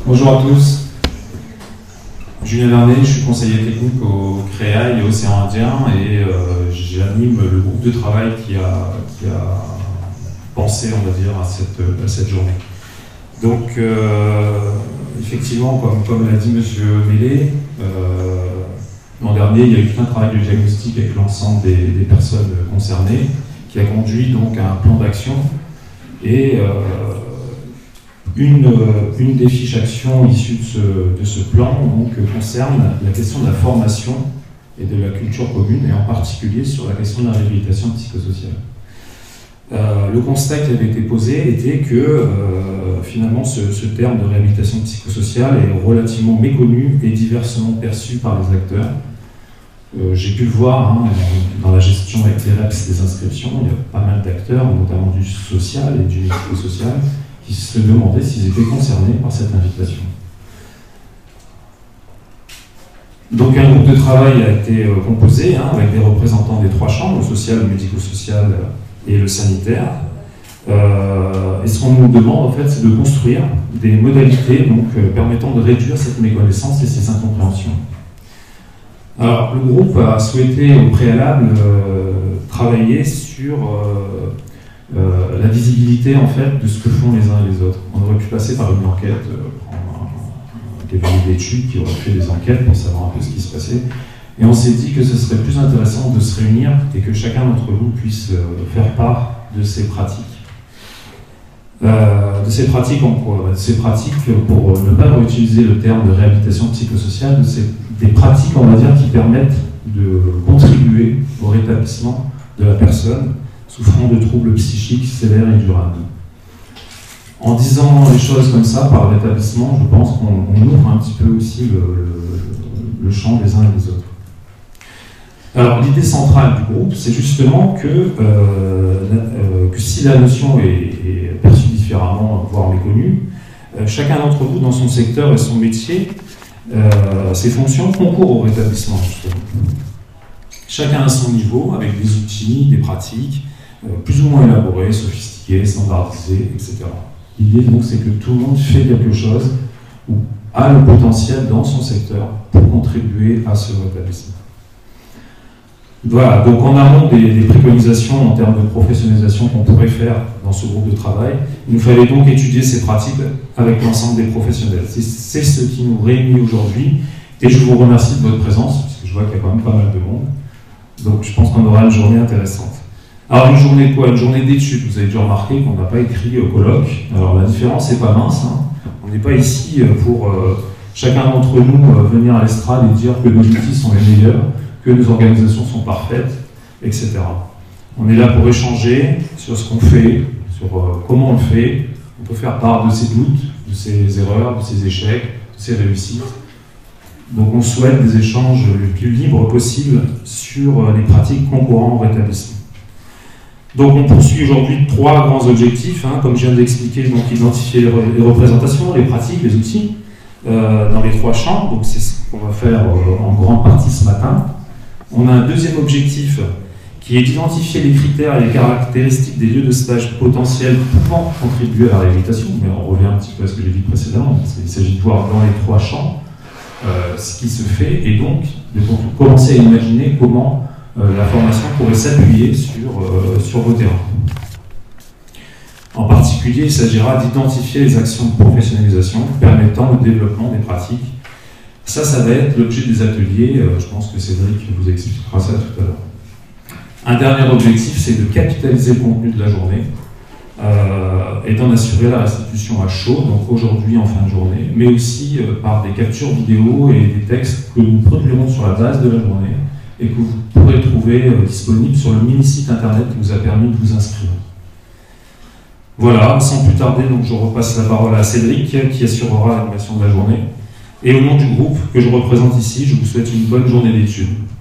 Bonjour à tous. Julien Vernet, je suis conseiller technique au CREA et Océan Indien et j'anime le groupe de travail qui a pensé, on va dire, à cette journée. Donc, effectivement, comme l'a dit M. Mellet, l'an dernier, il y a eu tout un travail de diagnostic avec l'ensemble des personnes concernées qui a conduit donc à un plan d'action et une des fiches actions issues de ce plan donc, concerne la question de la formation et de la culture commune, et en particulier sur la question de la réhabilitation psychosociale. Le constat qui avait été posé était que finalement ce terme de réhabilitation psychosociale est relativement méconnu et diversement perçu par les acteurs. J'ai pu le voir dans la gestion avec les REPS des inscriptions, il y a pas mal d'acteurs, notamment du social et du médico-social, qui se demandaient s'ils étaient concernés par cette invitation. Donc un groupe de travail a été composé avec des représentants des trois champs, le social, le médico-social et le sanitaire. Et ce qu'on nous demande en fait, c'est de construire des modalités donc, permettant de réduire cette méconnaissance et ces incompréhensions. Alors le groupe a souhaité au préalable travailler sur la visibilité en fait de ce que font les uns et les autres. On aurait pu passer par une enquête, prendre un cabinet d'études qui aurait fait des enquêtes pour savoir un peu ce qui se passait. Et on s'est dit que ce serait plus intéressant de se réunir et que chacun d'entre vous puisse faire part de ses pratiques. De ces pratiques en quoi? De ces pratiques, pour ne pas réutiliser le terme de réhabilitation psychosociale, des pratiques, on va dire, qui permettent de contribuer au rétablissement de la personne souffrant de troubles psychiques sévères et durables. En disant les choses comme ça, par rétablissement, je pense qu'on ouvre un petit peu aussi le champ des uns et des autres. Alors, l'idée centrale du groupe, c'est justement que si la notion est perçue différemment, voire méconnue, chacun d'entre vous, dans son secteur et son métier, ses fonctions concourent au rétablissement, justement. Chacun à son niveau, avec des outils, des pratiques, plus ou moins élaborés, sophistiqués, standardisés, etc. L'idée, donc, c'est que tout le monde fait quelque chose ou a le potentiel dans son secteur pour contribuer à ce rétablissement. Voilà, donc en amont des préconisations en termes de professionnalisation qu'on pourrait faire dans ce groupe de travail, il nous fallait donc étudier ces pratiques avec l'ensemble des professionnels. C'est ce qui nous réunit aujourd'hui, et je vous remercie de votre présence, parce que je vois qu'il y a quand même pas mal de monde. Donc je pense qu'on aura une journée intéressante. Alors une journée quoi? Une journée d'études. Vous avez déjà remarqué qu'on n'a pas écrit colloque. Alors la différence n'est pas mince. On n'est pas ici pour chacun d'entre nous venir à l'estrade et dire que nos outils sont les meilleurs, que nos organisations sont parfaites, etc. On est là pour échanger sur ce qu'on fait, sur comment on le fait. On peut faire part de ses doutes, de ses erreurs, de ses échecs, de ses réussites. Donc on souhaite des échanges le plus libres possible sur les pratiques concourant au rétablissement. Donc on poursuit aujourd'hui trois grands objectifs, comme je viens d'expliquer, donc identifier les représentations, les pratiques, les outils, dans les trois champs. Donc c'est ce qu'on va faire en grande partie ce matin. On a un deuxième objectif qui est d'identifier les critères et les caractéristiques des lieux de stage potentiels pouvant contribuer à la réhabilitation. Mais on revient un petit peu à ce que j'ai dit précédemment, parce qu'il s'agit de voir dans les trois champs ce qui se fait, et donc de commencer à imaginer comment la formation pourrait s'appuyer sur vos terrains. En particulier, il s'agira d'identifier les actions de professionnalisation permettant le développement des pratiques. Ça va être l'objet des ateliers. Je pense que Cédric vous expliquera ça tout à l'heure. Un dernier objectif, c'est de capitaliser le contenu de la journée et d'en assurer la restitution à chaud, donc aujourd'hui en fin de journée, mais aussi par des captures vidéo et des textes que nous produirons sur la base de la journée et que vous pourrez trouver disponibles sur le mini-site internet qui vous a permis de vous inscrire. Voilà, sans plus tarder, donc je repasse la parole à Cédric qui assurera l'animation de la journée. Et au nom du groupe que je représente ici, je vous souhaite une bonne journée d'études.